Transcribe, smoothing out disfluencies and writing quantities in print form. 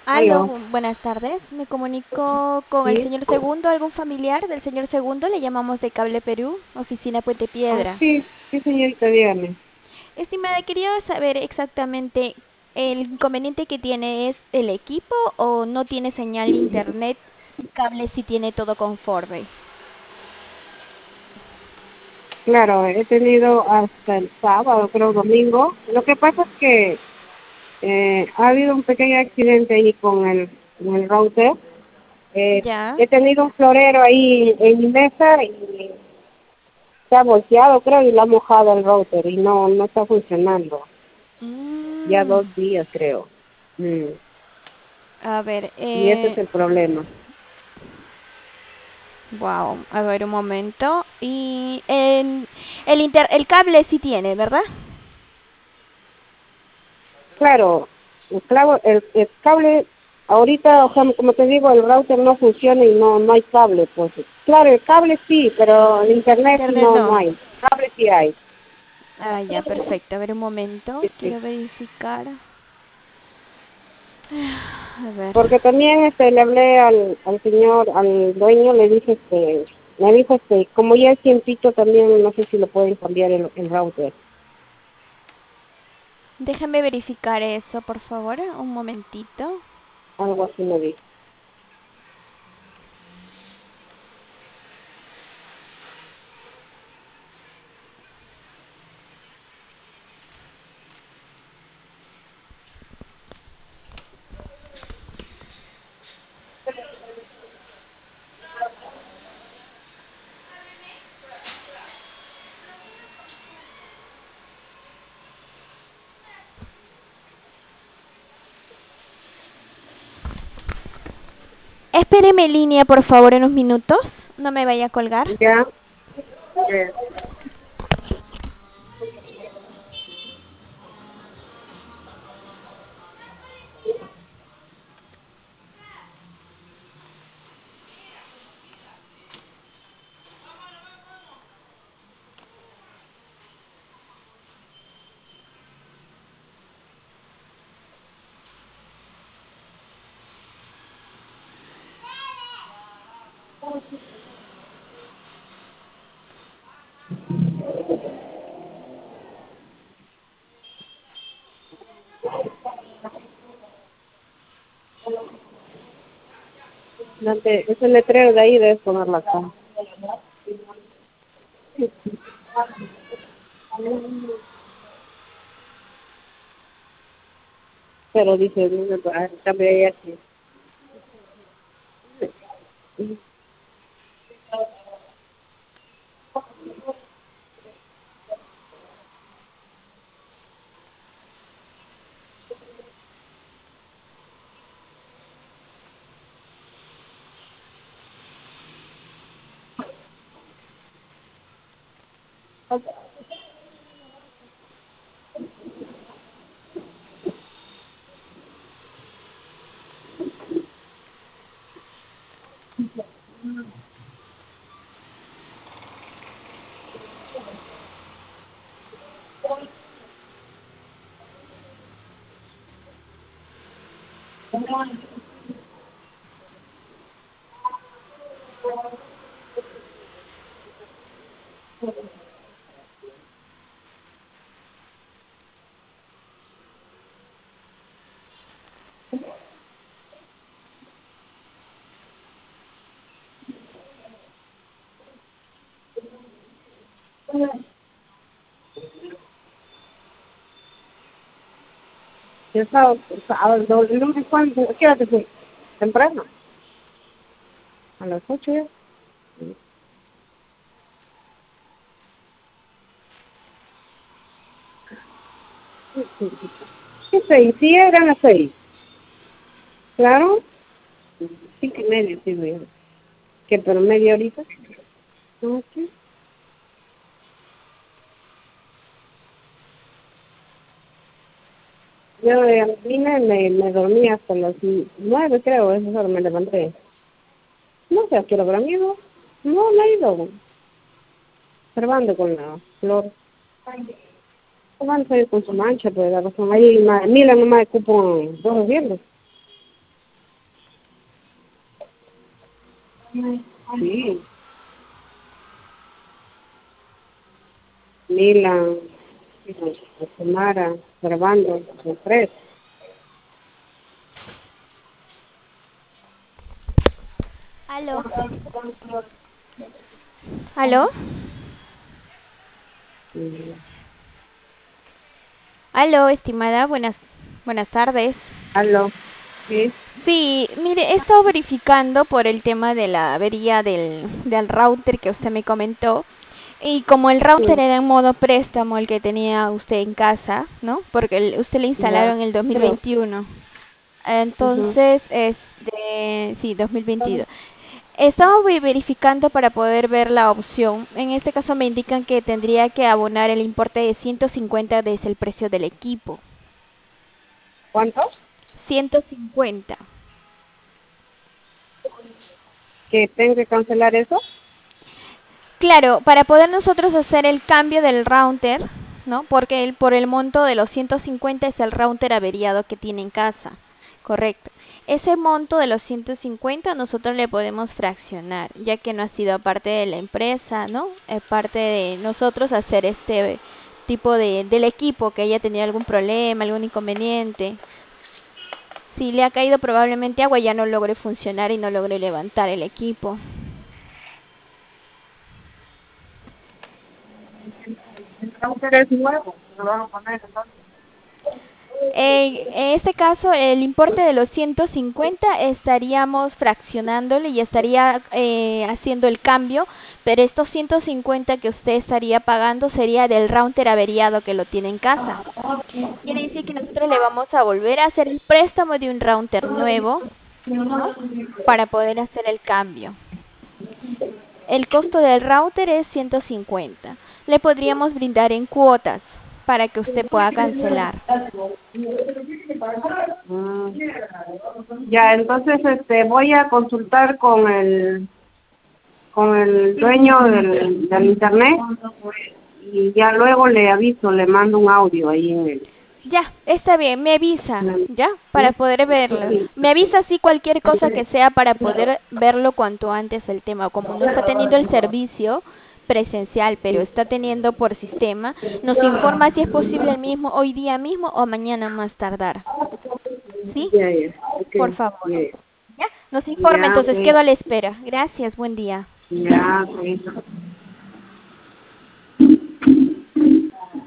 Aló, Aló, buenas tardes. Me comunico con el sí. señor Segundo, algún familiar del señor Segundo. Le llamamos de Cable Perú, oficina Puente Ah, Piedra. sí, sí, señorita, dígame. Estimada, quería saber exactamente el inconveniente que tiene es el equipo o no tiene señal de internet y cable si tiene todo conforme. Claro, he tenido hasta el sábado, creo, domingo. Lo que pasa es que ha habido un pequeño accidente ahí con el router. Eh, Ya. He tenido un florero ahí en mi mesa y se ha volteado, creo, y lo ha mojado el router y no está funcionando. Ya Mm, 2 días, creo. Mm. a ver, Y ese es el problema. wow, a ver un momento. Y el cable sí tiene, ¿verdad? Claro, el cable, ahorita, o sea, como te digo, el router no funciona y no hay cable, pues. Claro, el cable sí, pero el internet sí Internet no no. hay. Cable sí hay. Ah, ya, perfecto. A ver un momento. Sí, sí. Quiero verificar. A ver. Porque también le hablé al señor, al dueño, le dije me dijo como ya es tiempito también, no sé si lo pueden cambiar el router. Déjame verificar eso, por favor. Un momentito. Algo así me dijo. Espéreme en línea, por favor, unos minutos. No me vaya a colgar. Ya, eh, ese letrero de ahí debes ponerlo acá. Pero dice, no, cambia ahí así. El sábado, el lunes, ¿cuándo? ¿Qué hora te fui? ¿Temprano? ¿A las 8 ya? ¿Qué 6? Sí, eran las 6. Claro. 5:30, sí, bien. ¿Qué, pero media horita? No, sí. Yo vine, me dormí hasta las 9, creo, eso es hora me levanté. No sé a qué hora habrán ido. No he ido. Observando con la flor. Observando ahí con su mancha, pues la razón. Ahí, Mila nomás cupo 2 viendo. Sí. Mila, Samara, Servando, los tres. ¿Aló? ¿Aló? Mm, ¿Aló, estimada? Buenas tardes. ¿Aló? Sí. Sí, mire, he estado verificando por el tema de la avería del router que usted me comentó. Y como el router Sí. era en modo préstamo el que tenía usted en casa, ¿no? Porque usted le Ya. instalaron en el Creo. 2021. Ujú. Entonces, sí, 2022. Estaba verificando para poder ver la opción. En este caso me indican que tendría que abonar el importe de 150 desde el precio del equipo. ¿Cuántos? 150. ¿Que tengo que cancelar eso? Claro, para poder nosotros hacer el cambio del router, ¿no? Porque por el monto de los 150 es el router averiado que tiene en casa. Correcto. Ese monto de los 150 nosotros le podemos fraccionar, ya que no ha sido parte de la empresa, ¿no? Es parte de nosotros hacer este tipo del equipo que haya tenido algún problema, algún inconveniente. Si le ha caído probablemente agua, ya no logre funcionar y no logre levantar el equipo. El router es nuevo. Lo van a poner entonces. En este caso, el importe de los 150 estaríamos fraccionándole y estaría haciendo el cambio, pero estos 150 que usted estaría pagando sería del router averiado que lo tiene en casa. Quiere decir que nosotros le vamos a volver a hacer el préstamo de un router nuevo, ¿no? Para poder hacer el cambio. El costo del router es 150. Le podríamos brindar en cuotas para que usted pueda cancelar. Mm. Ya, entonces voy a consultar con el dueño del internet y ya luego le aviso, le mando un audio ahí en el... Ya, está bien, me avisa, ¿ya? Para ¿Sí? poder verlo. Sí. Me avisa si cualquier cosa que sea para poder verlo cuanto antes el tema. Como no está teniendo el servicio presencial, pero está teniendo por sistema, nos informa si es posible el mismo, hoy día mismo o mañana más tardar. ¿Sí? Ya, ya, ok, Por favor. ya, ¿Ya? Nos informa, ya, entonces ok, quedo a la espera. Gracias, buen día. ya, ok.